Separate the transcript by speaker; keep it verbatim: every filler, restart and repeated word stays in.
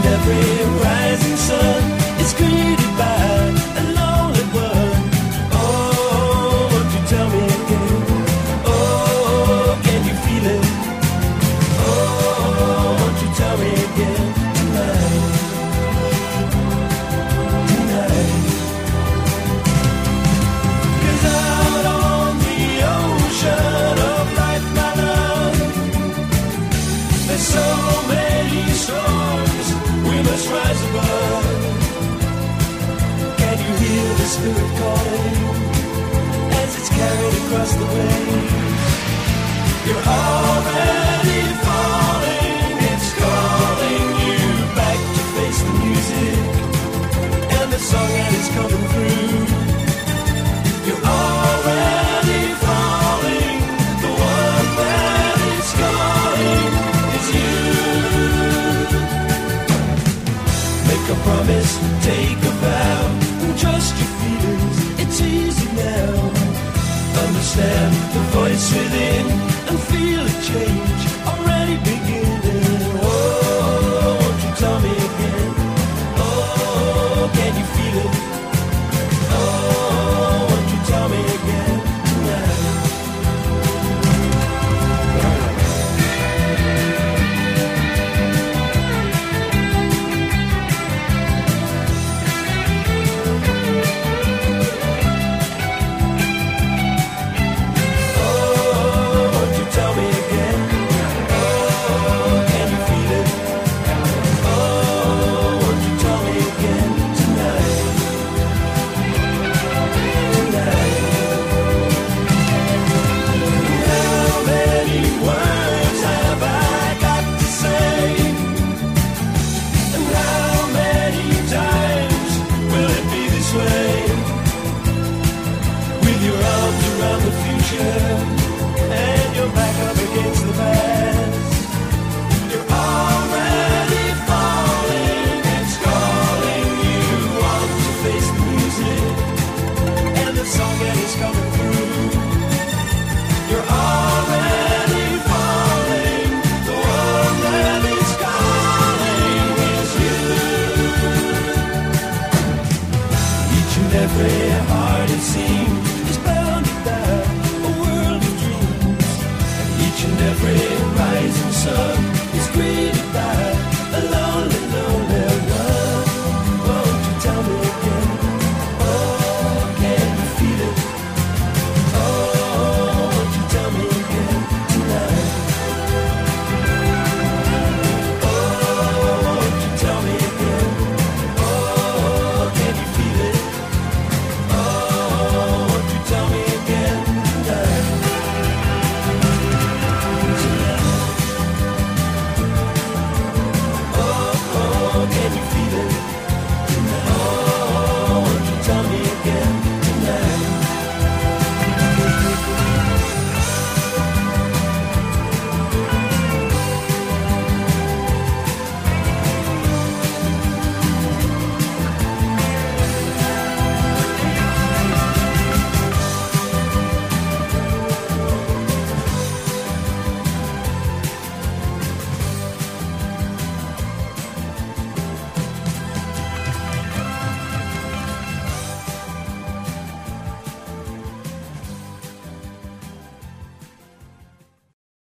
Speaker 1: every rising sun is greeted by a lonely one. Oh, won't you tell me again? Oh, can you feel it? Oh, won't you tell me again tonight? Tonight. 'Cause out on the ocean of life, my love, there's so many storms we must rise above. Can you hear the spirit calling as it's carried across the waves? You're already falling, it's calling you back to face the music and the song that is coming through. You're already falling, the one that is calling is you. Make a promise, take a vow, and trust your feelings, it's easy now. Understand the voice within and feel a change already beginning. Oh, won't you tell me again? Oh, can you feel it? Oh, won't you tell me again tonight? And you're back up against the past. You're already falling, it's calling you on to face the music and the song that is coming through. You're already falling, the one that is calling is you. Each and every heart it seems is bounded by a world of dreams, and each and every rising sun